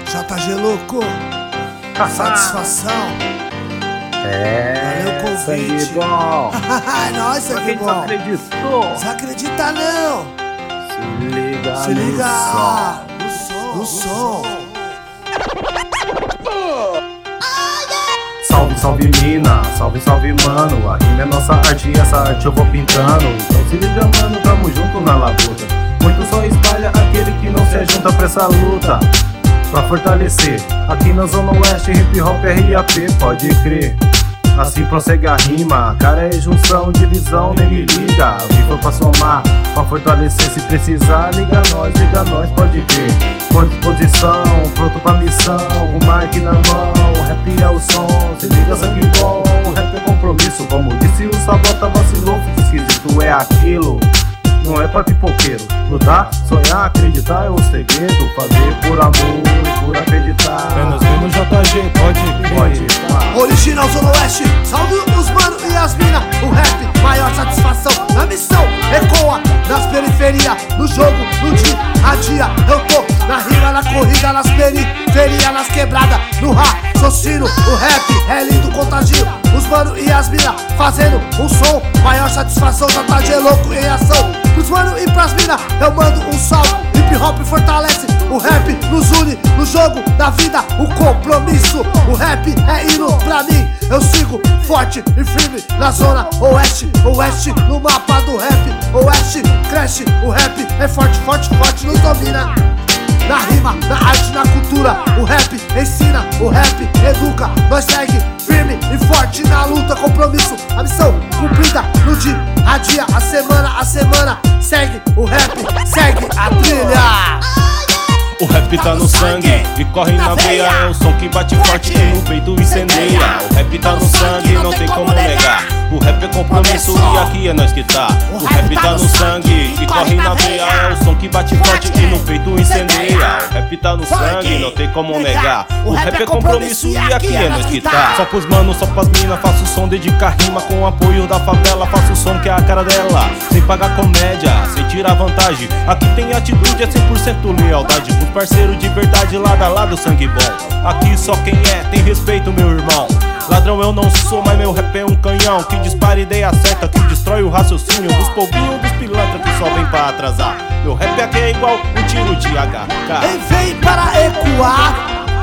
JG louco, satisfação. É, valeu o convite. sangue bom. É nóis, sangue bom. Não acreditou? Desacredita não. Se liga no som. Salve, salve mina, salve, salve mano. A rima é nossa arte e essa arte eu vou pintando. Então se liga mano, tamo junto na labuta. Muito só espalha aquele que não se ajunta pra essa luta. Pra fortalecer, aqui na Zona Oeste, hip hop RAP, pode crer. Assim prossegue a rima, cara é junção, divisão, nem me liga. Viva pra somar, pra fortalecer, se precisar, liga nós, pode crer. Com disposição, pronto pra missão, o mic na mão, o rap é o som, se liga sangue bom, o rap é compromisso. Como disse o Sabota, vacilou, fica esquisito, é aquilo. Não é pra pipoqueiro, lutar, sonhar, acreditar é o segredo. Fazer por amor, por acreditar. É nós mesmo JG, pode. Original Zona Oeste, salve os mano e as mina. O rap, maior satisfação na missão. Ecoa nas periferias, no jogo, no dia a dia. Eu tô na rima, na corrida, nas periferias, nas quebradas, no raciocínio. O rap é lindo, contagio. Os mano e as mina fazendo um som. Maior satisfação, JG louco em ação. Pros mano e pras mina, eu mando um salve. Hip hop fortalece, o rap nos une. No jogo da vida, o compromisso. O rap é hino pra mim. Eu sigo forte e firme na Zona Oeste. Oeste no mapa do rap. Oeste cresce, o rap é forte, forte, forte, nos domina. Na rima, na arte, na cultura. O rap ensina, o rap educa. Nós segue firme e forte na luta. Compromisso, a missão cumprida no dia a dia, a semana. Segue o rap, segue a trilha. O rap tá no sangue e corre na veia. É o som que bate forte e no peito incendeia. O rap tá no sangue, não tem como negar. O rap é compromisso e aqui é nós que tá. O rap tá no sangue e corre na veia. É o som que bate forte e no peito incendeia. O rap tá no sangue, não tem como negar. O rap é compromisso e aqui é nós que tá. Só pros manos, só pras mina, faço som, dedica rima com o apoio da favela. Faço som que é a cara dela, sem pagar comédia, sem tirar vantagem. Aqui tem atitude, é 100% lealdade. Pros parceiros de verdade, lado a lado, sangue bom. Aqui só quem é, tem respeito, meu irmão. Ladrão eu não sou, mas meu rap é um canhão que dispara ideia certa, que destrói o raciocínio dos povinhos, dos pilantras que só vem pra atrasar. Meu rap aqui é igual um tiro de HK. Ele vem para ecoar,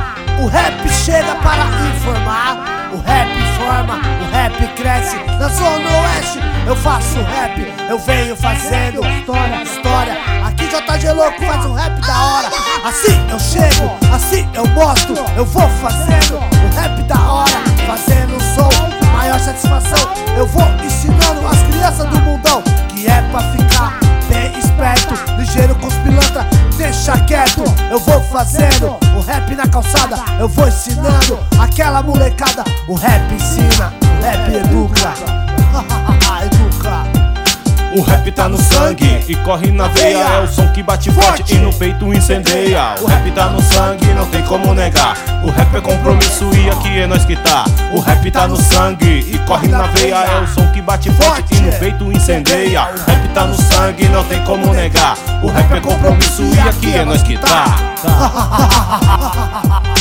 o rap chega para informar. O rap informa, o rap cresce. Na Zona Oeste eu faço rap, eu venho fazendo história. Aqui JG louco faz um rap da hora. Assim eu chego, assim eu mostro. Eu vou fazendo o rap da hora, fazendo som, maior satisfação. Eu vou ensinando as crianças do mundão que é pra ficar bem esperto, ligeiro com os pilantra, deixa quieto. Eu vou fazendo o rap na calçada, eu vou ensinando aquela molecada. O rap ensina, o rap educa. Educa. O rap tá no sangue e corre na veia. É o som que bate forte e no peito incendeia. O rap tá no sangue, não tem como negar. O rap é compromisso e aqui é nós que tá. O rap tá no sangue e corre na veia. É o som que bate forte e no peito incendeia. O rap tá no sangue, não tem como negar. O rap é compromisso e aqui é nós que tá.